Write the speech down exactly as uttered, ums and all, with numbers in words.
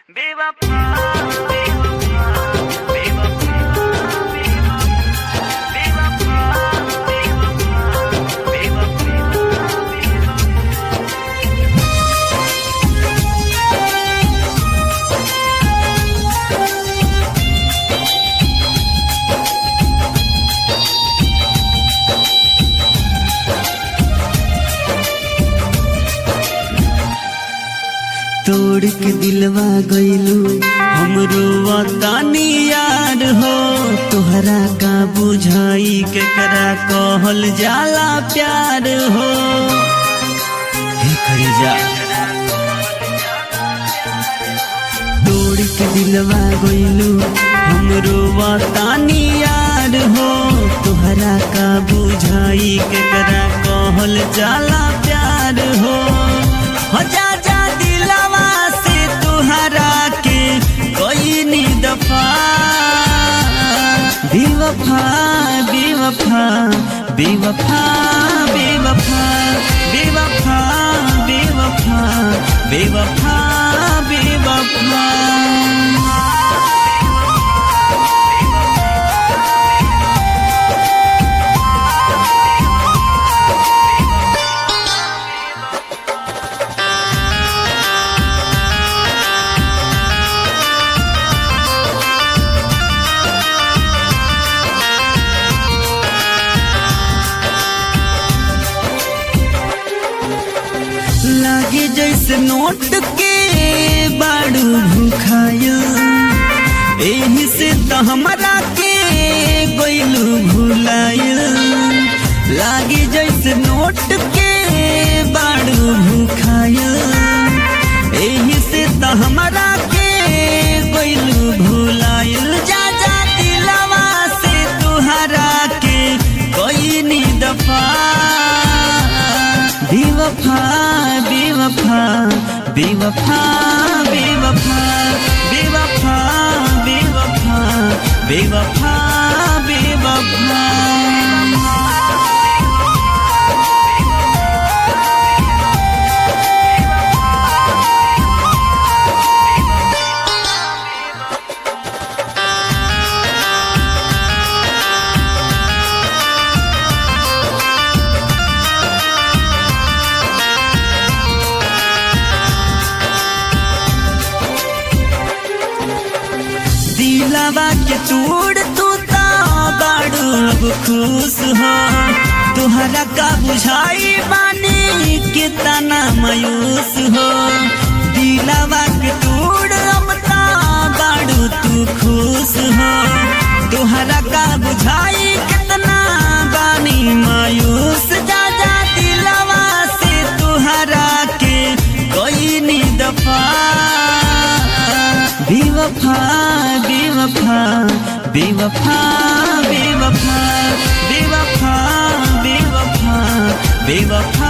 बेवफा बेवफा बेवफा बेवफा बेवफा बेवफा तोड़ के दिलवा गइलू हमरो वतनी यार हो। तोहरा का बुझाई केकरा कहल जाला प्यार हो। हे करेजा तोड़ के दिलवा गइलू हमरो वतनी यार हो। तोहरा का बुझाई केकरा कहल जाला प्यार हो। हो जा जा दिलवा से तुहरा के कोई नी दफा बेवफा बेवफा बेवफा बेवफा बेवफा बेवफा बेवफा बेवफा लागे जैसे नोट के बाड़ू भूखाया। एही से तो हमरा के गइलू भुलाया। लागे जैसे नोट के बाड़ू भूखाया। एही से तो हमरा के गइलू भुलाया। जा जा दिलवा से तुहरा के कोई नी दफा बेवफा बेवफा बेवफा बेवफा बेवफा बेवफा बेवफा बेवफा दिलवा के तोड़ तू ता बाड़ू अब खुश हो। तुहरा का बुझाई बानी कितना मायूस हो। दिलवा के तोड़ अब ता बाड़ू तू खुश हो। तुहरा का बुझाई कितना बानी मायूस। जा जा दिलवा से तुहरा के कोई नी दफा बेवफा बेवफा बेवफा बेवफा बेवफा बेवफा बेवफा